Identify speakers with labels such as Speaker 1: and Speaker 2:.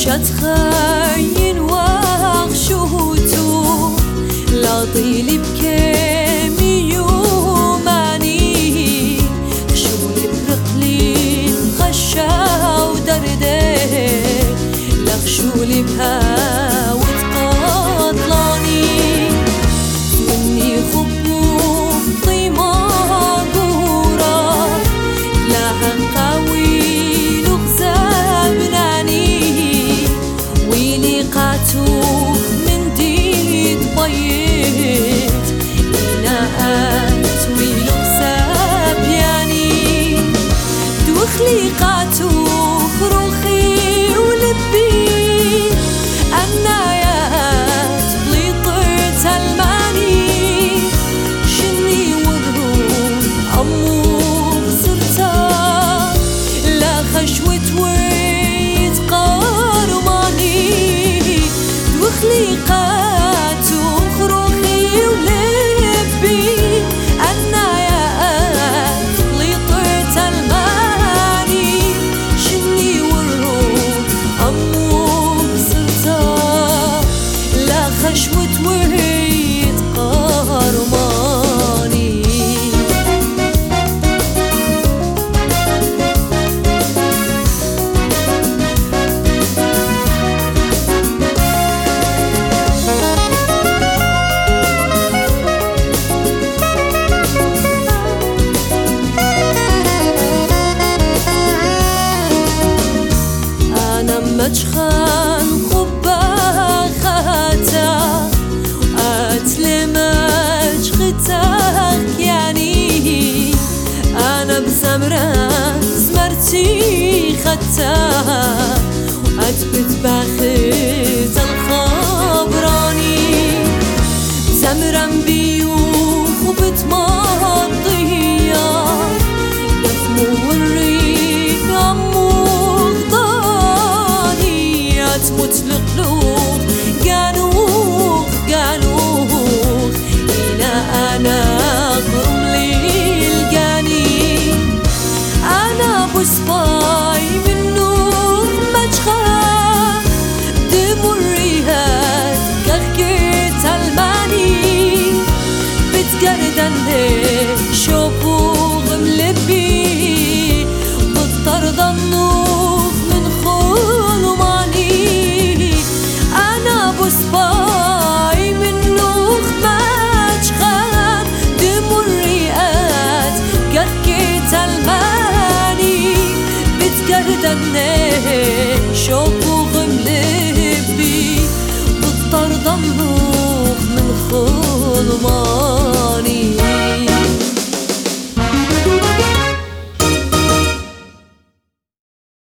Speaker 1: شتخين واخشوتو لا طيلي بكامي يوماني خشولي برقلي خشا ودردي لخشولي بها وتقاطلاني مني خبوف طيمة قورة لها قوي لغزابناني ويلي قاتو من ديد بيت إناءات ويلغزاب يعني دوخلي قاتو خروخي ولبي النايات بليطرت الماني شني والروح أمو بصرتا لا خشوة ويت قارماني دوخلي قاتو خروخي ولبي النايات بليطرت الماني شني والروح أمو لا خشوة وهيت قارماني أنا مجخان يعني أنا بزمرة زمرتي خدتها وأثبت باخت الخبراني زمرة بيوخ وبتمضية يفمو والريق عمو غضاني أتموت القلوب قالوخ قالوخ إلى أنا وصفاي منو مجخا دمريهات كخكت الماني بتقردن شوفو غملبي بطرد النوخ من خلماني أنا بصفاي منو مجخا دمريهات كخكت الماني قردن شوف